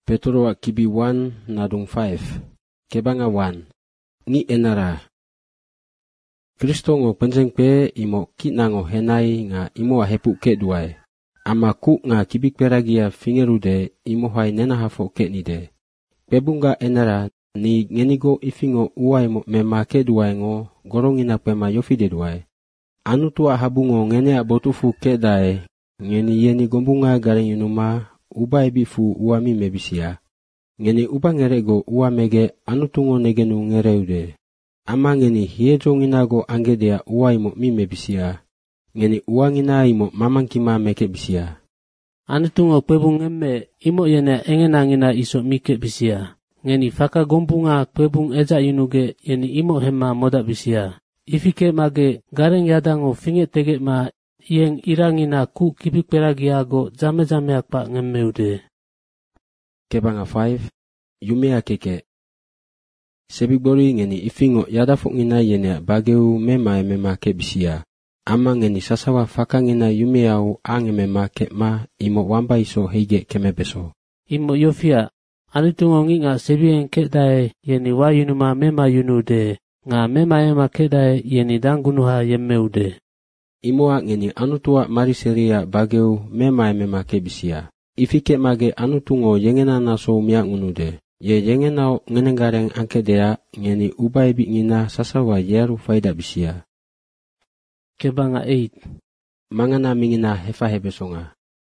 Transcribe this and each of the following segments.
Petro kibi 1 nadung 5. Kebanga 1. Ngi enara. Kristo ngo penjeng pe imo kitna ngo henai nga imo ahepu ke duai. Ama ku nga kibik peragia fingerude imo hai nena hafo ke nide. Pebunga enara ni ngenigo ifingo uai mo mema ke duai ngo gorongina pema yofide duai. Anu tua habungo ngene abotufu ke dae ngeni yeni gombunga garing yunuma ubai bifu uami mebisia. Ngeni uba ngerego ua mege anu tungo negenu ngereude. Ama ngeni hiejo nginago angedea ua imo mi mebisia. Ngeni ua ngina imo mamangkima meke bisia. Anu tungo kwebung emme imo yene engena ngina iso mike bisia. Ngeni faka gombunga kwebung eja yunuge yeni imo hema moda bisia. Ifike mage gareng yadango finge tege ma yeng irangina ku kibik peragiago jame akpa ngemmeude. Kebanga 5. Yumea keke. Sebibori ngeni ifingo yadafuk ngina yene bageu mema ke bisia. Ama ngeni sasawa faka ngina yumeau angemema ke ma imo wamba iso heige kemebeso. Imo yofia, anitungo nginga sebien ke dae yeni wayunuma mema yunude, nga mema ema ke dae yeni dangunuha yemmeude. Imoa ngeni anutua mariseria bageu mema ke bisia. Ifike mage anutungo yengena naso mia ngunude. Ye yengenao ngenengareng angkedea ngeni ubaibi ngina sasawa yeru faida bisia. Kebanga 8. Mangana mingina hefa hebesonga.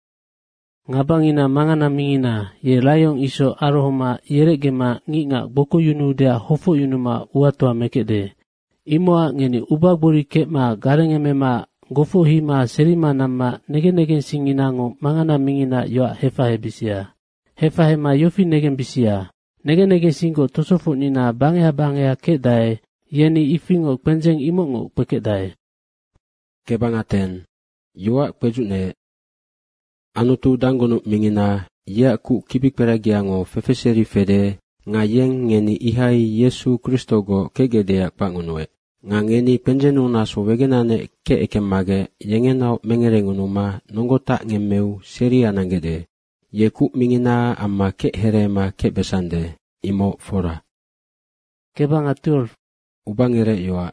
Ngabangina mangana mingina ye layong iso arohoma yeregema nginga boko yunudea hofo yunuma uatua mekede. Imoa ngeni ubagbori kema garengemema gofo hima serima nama negen singinango mangana mingina yoa hefa hebisia. Hefa hema yofi negen bisia. Negen singo tosofo nina bangea ke dae yeni ifingo penjeng imongo peke dae. Kebanga 10. Yoa pejune. Anutu dangono mingina ya ku kibik peragiango fefeseri fede nga yeng ngeni ihai Yesu Kristo go kegedea pangunwe. Nga ngeni penjenu naso wegenane ke ekemage yengenao mengerengunuma nongota ngemmeu seri anangede. Yeku mingina amma ke herema ke besande imo fora. Kebanga 12. Ubangere yoa.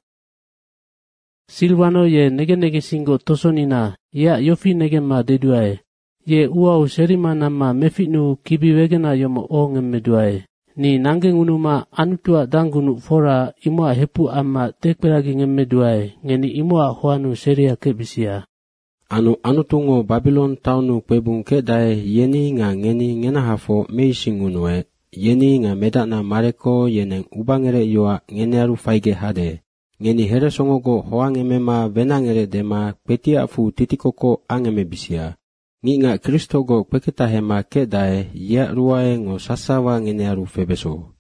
Silvano ye negen singo tosonina ya yofi negema deduae. Ye uau serima nama mefitnu kibi wegena yomo o ngemmeduae. Ni nangengunuma anutua dangunu fora imoa hepu amma tekperagi ngemmeduae ngeni imoa hoanu seria kebisia. Anu tungo Babylon taunu kwebung ke dae yeni nga ngeni ngena hafo meisingunwe. Yeni nga medana mareko yeneng ubangere yoa ngenearu faige hade. Ngeni here songogo hoangemema venangere dema petia fu titikoko angeme bisia. Ngi nga Kristo go peketa hema ke dae ya ruae ngo sasawa ngenearu febeso.